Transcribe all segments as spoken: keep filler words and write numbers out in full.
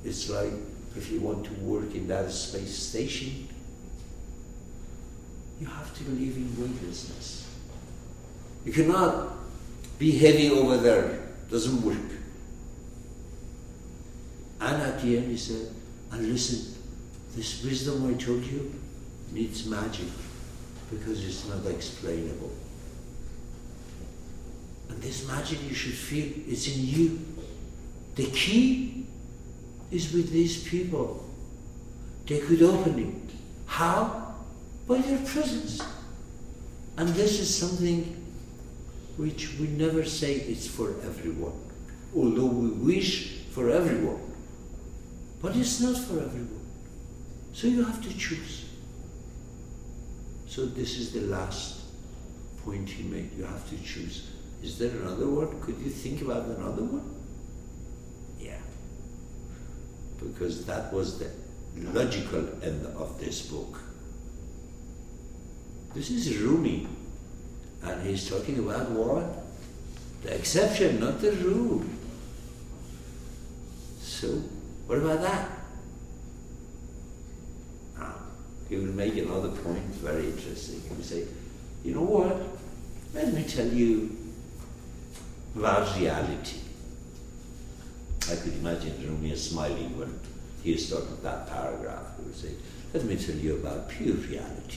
It's like if you want to work in that space station, you have to live in weightlessness. You cannot be heavy over there. Doesn't work. And at the end he said, and listen, this wisdom I told you needs magic because it's not explainable. And this magic you should feel is in you. The key is with these people. They could open it. How? By their presence. And this is something which we never say it's for everyone, although we wish for everyone. But it's not for everyone. So you have to choose. So this is the last point he made. You have to choose. Is there another one? Could you think about another one? Yeah. Because that was the logical end of this book. This is Rumi. And he's talking about what? The exception, not the rule. So, what about that? Now, he will make another point very interesting. He will say, you know what? Let me tell you about reality. I could imagine Rumi smiling when he started that paragraph. He would say, let me tell you about pure reality.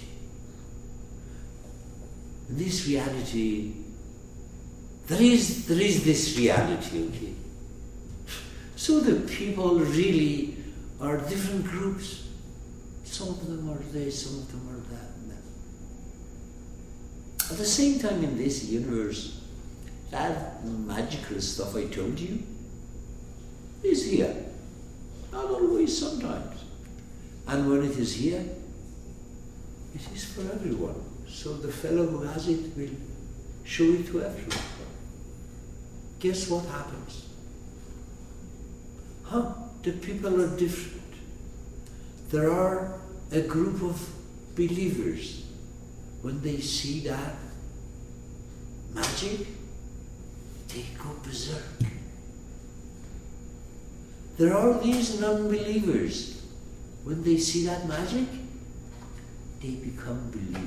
This reality, there is, there is this reality, okay? So the people really are different groups. Some of them are this, some of them are that and that. At the same time in this universe, that magical stuff I told you is here. Not always, sometimes. And when it is here, it is for everyone. So the fellow who has it will show it to everyone. Guess what happens? Huh? The people are different. There are a group of believers. When they see that magic, they go berserk. There are these non-believers. When they see that magic, they become believers.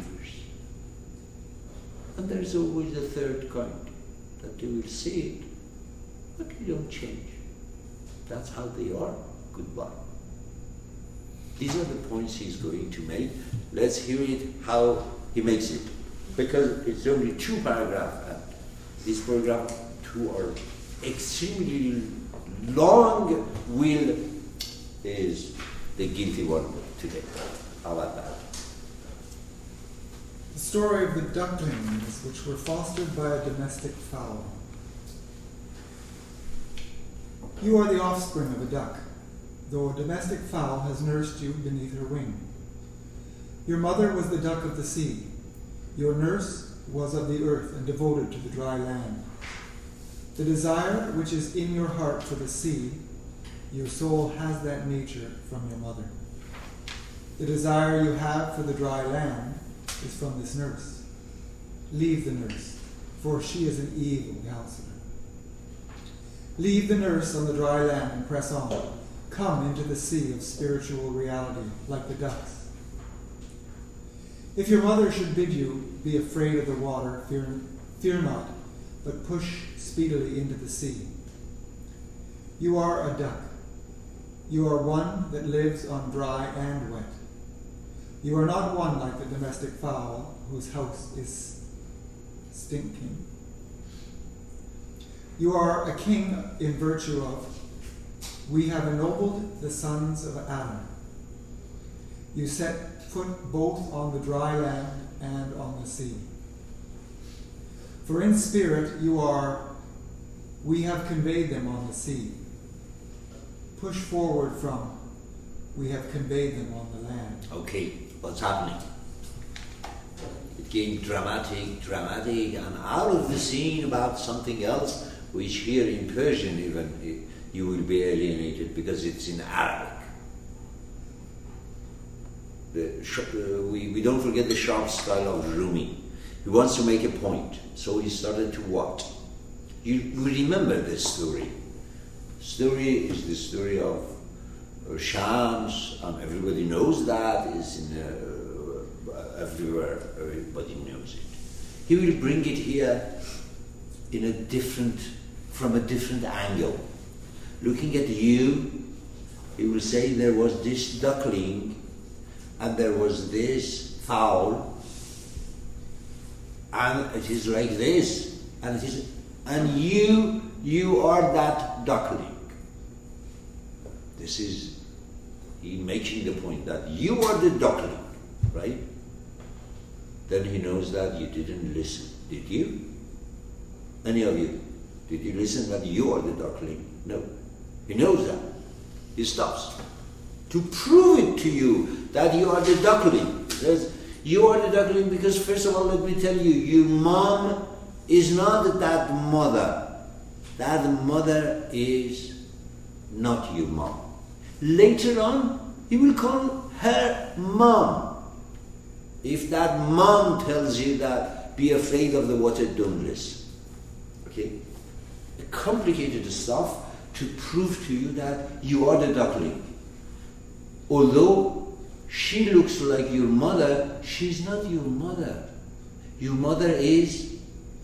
And there's always a third kind, that they will see it, but they don't change. That's how they are. Goodbye. These are the points he's going to make. Let's hear it, how he makes it. Because it's only two paragraphs, and these paragraphs two are extremely long. Will is the guilty one today. How about that? The story of the ducklings which were fostered by a domestic fowl. You are the offspring of a duck, though a domestic fowl has nursed you beneath her wing. Your mother was the duck of the sea. Your nurse was of the earth and devoted to the dry land. The desire which is in your heart for the sea, your soul has that nature from your mother. The desire you have for the dry land is from this nurse. Leave the nurse, for she is an evil counselor. Leave the nurse on the dry land and press on. Come into the sea of spiritual reality, like the ducks. If your mother should bid you be afraid of the water, fear, fear not, but push speedily into the sea. You are a duck. You are one that lives on dry and wet. You are not one like the domestic fowl whose house is stinking. You are a king in virtue of, we have ennobled the sons of Adam. You set foot both on the dry land and on the sea. For in spirit you are, we have conveyed them on the sea. Push forward from, we have conveyed them on the land. Okay, what's happening? It became dramatic, dramatic, and out of the scene about something else, which here in Persian even you will be alienated because it's in Arabic. The, uh, we, we don't forget the sharp style of Rumi. He wants to make a point, so he started to what? You, you remember this story. Story is the story of uh, Shams, and everybody knows that, is in uh, everywhere, everybody knows it. He will bring it here in a different, from a different angle. Looking at you, he will say there was this duckling, and there was this fowl, and it is like this, and it is, and you, you are that duckling. This is, he making the point that you are the duckling, right? Then he knows that you didn't listen, did you? Any of you? Did you listen that you are the duckling? No. He knows that. He stops. To prove it to you that you are the duckling. He says, you are the duckling because, first of all, let me tell you, your mom is not that mother. That mother is not your mom. Later on, he will call her mom. If that mom tells you that, be afraid of the water, don't listen. Okay? Complicated stuff to prove to you that you are the duckling. Although she looks like your mother, she's not your mother. Your mother is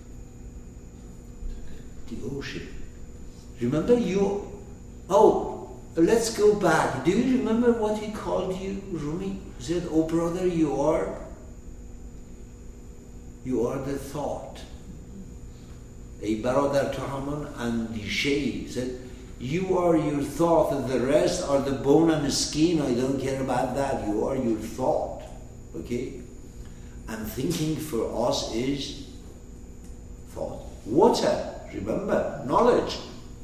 the ocean. Remember you, oh, let's go back. Do you remember what he called you, Rumi? He said, oh brother, you are, you are the thought. Ey baradar to haman andishe, said, you are your thought, and the rest are the bone and the skin. I don't care about that. You are your thought. Okay? And thinking for us is thought. Water, remember, knowledge.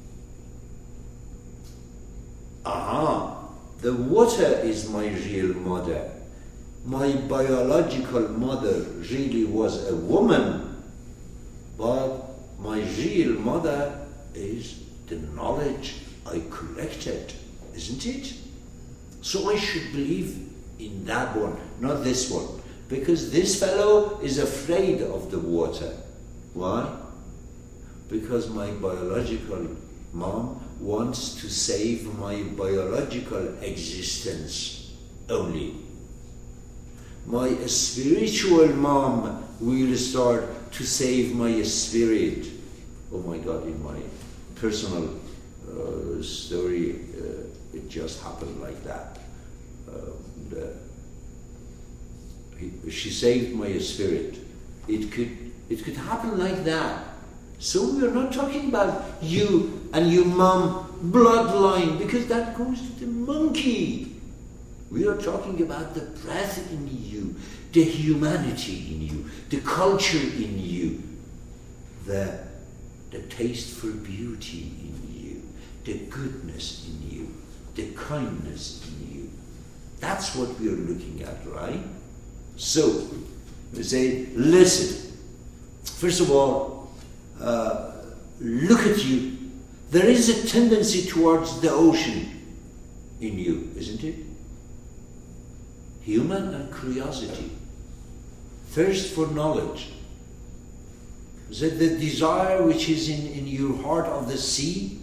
Aha, the water is my real mother. My biological mother really was a woman, but my real mother is the knowledge I collected, isn't it? So I should believe in that one, not this one. Because this fellow is afraid of the water. Why? Because my biological mom wants to save my biological existence only. My spiritual mom will start to save my spirit. Oh my God, in my personal uh, story, uh, it just happened like that. Uh, the, he, she saved my spirit. It could, it could happen like that. So we are not talking about you and your mom bloodline, because that goes to the monkey. We are talking about the breath in you, the humanity in you, the culture in you, the, the taste for beauty in you, the goodness in you, the kindness in you. That's what we are looking at, right? So, we say, listen. First of all, uh, look at you. There is a tendency towards the ocean in you, isn't it? Human and curiosity. Thirst for knowledge. Is it the desire which is in, in your heart of the sea?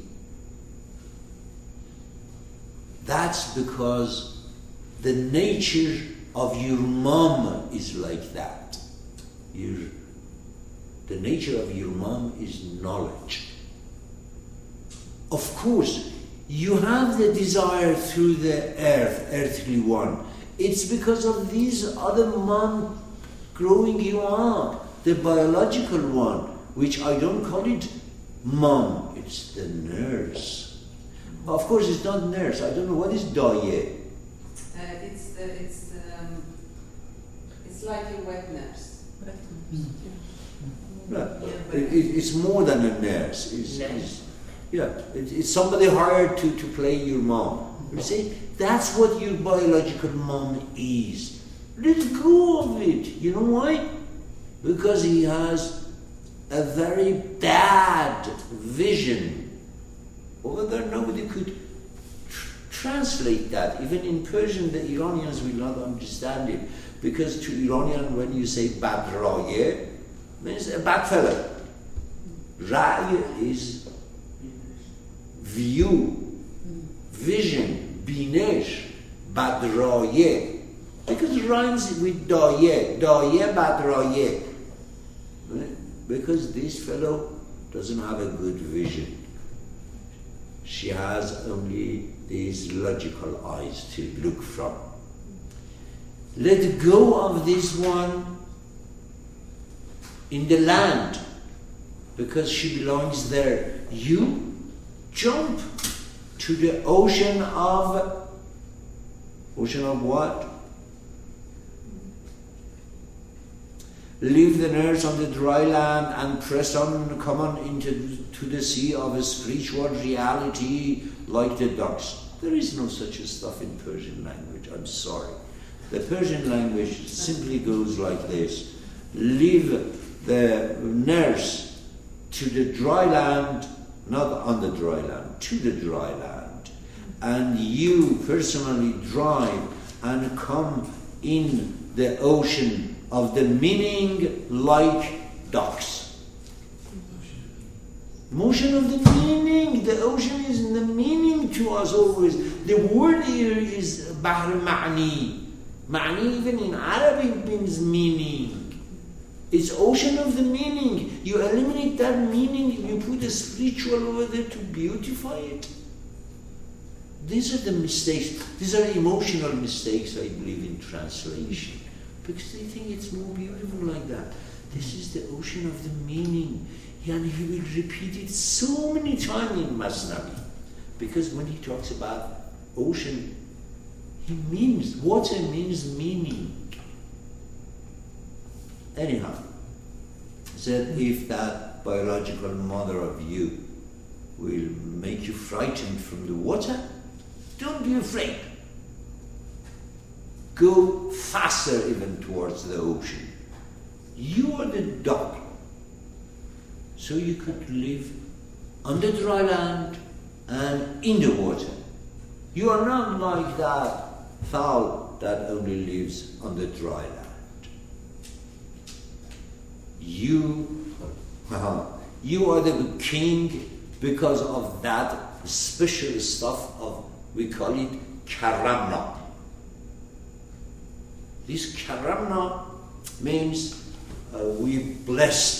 That's because the nature of your mom is like that. Your, the nature of your mom is knowledge. Of course, you have the desire through the earth, earthly one. It's because of these other mom growing you up, the biological one, which I don't call it mom, it's the nurse. Of course, it's not nurse. I don't know what is daye. Uh, it's the, it's um, it's like a wet nurse. No, it, it, it's more than a nurse. It's, it's, yeah, it, it's somebody hired to, to play your mom. You see, that's what your biological mom is. Let go of it. You know why? Because he has a very bad vision. Over there, nobody could tr- translate that. Even in Persian, the Iranians will not understand it. Because to Iranian, when you say bad raye, means a bad fellow. Ra'y is view, vision, Binesh Badraye. Because it rhymes with Daye. Daye Badraye. Right? Because this fellow doesn't have a good vision. She has only these logical eyes to look from. Let go of this one in the land, because she belongs there. You jump to the ocean of, ocean of what? Leave the nurse on the dry land and press on, come on into to the sea of a spiritual reality like the ducks. There is no such a stuff in Persian language, I'm sorry. The Persian language simply goes like this. Leave the nurse to the dry land, not on the dry land, to the dry land. And you personally drive and come in the ocean of the meaning like ducks. Motion of the meaning. The ocean is in the meaning to us always. The word here is Bahr Ma'ni. Ma'ni even in Arabic means meaning. It's ocean of the meaning. You eliminate that meaning, you put a spiritual over there to beautify it. These are the mistakes. These are emotional mistakes, I believe, in translation. Because they think it's more beautiful like that. This is the ocean of the meaning. And he will repeat it so many times in Masnavi. Because when he talks about ocean, he means, water means meaning. Anyhow, he said, if that biological mother of you will make you frightened from the water, don't be afraid. Go faster even towards the ocean. You are the duck. So you could live on the dry land and in the water. You are not like that fowl that only lives on the dry land. You, you are the king because of that special stuff of, we call it karamna. This karamna means uh, we blessed.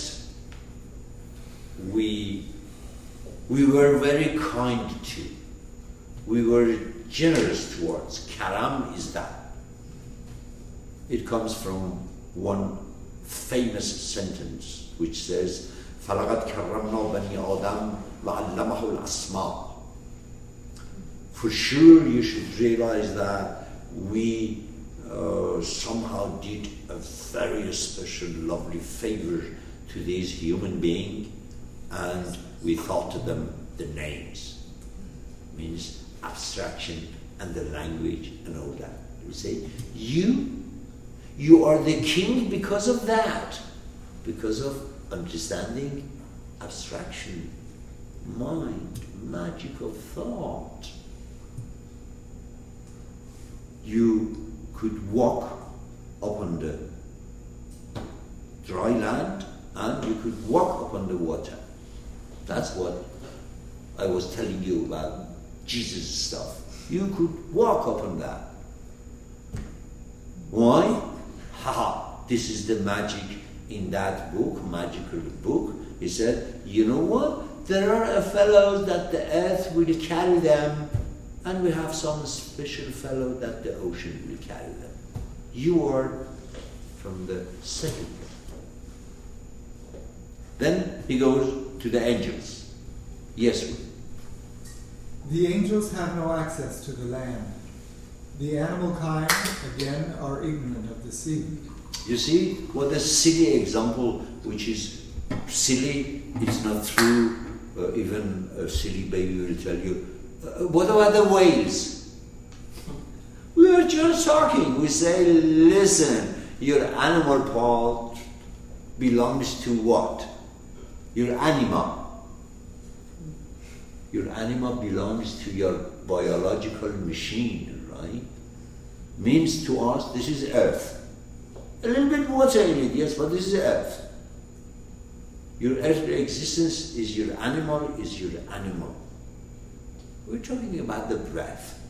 We, we were very kind to. We were generous towards. Karam is that. It comes from one famous sentence which says, فَلَقَدْ كَرَّمْنَا بَنِي آدَمْ وَعَلَّمَهُ الْأَسْمَاءِ. For sure you should realize that we uh, somehow did a very special, lovely favor to these human beings, and we taught to them the names. Means abstraction and the language and all that. We say, you, you are the king because of that, because of understanding abstraction, mind, magical thought. You could walk upon the dry land and you could walk upon the water. That's what I was telling you about Jesus stuff. You could walk upon that. Why? Haha, this is the magic in that book, magical book. He said, you know what? There are fellows that the earth will carry them, and we have some special fellow that the ocean will carry them. You are from the second. Then he goes to the angels. Yes. The angels have no access to the land. The animal kind, again, are ignorant of the sea. You see, what a silly example, which is silly, it's not true. Uh, even a silly baby will tell you, uh, what about the whales? We are just talking. We say, listen, your animal part belongs to what? Your anima. Your anima belongs to your biological machine, right? Means to us, this is earth. A little bit water in it, yes, but this is earth. Your earthly existence is your animal, is your animal. We're talking about the breath.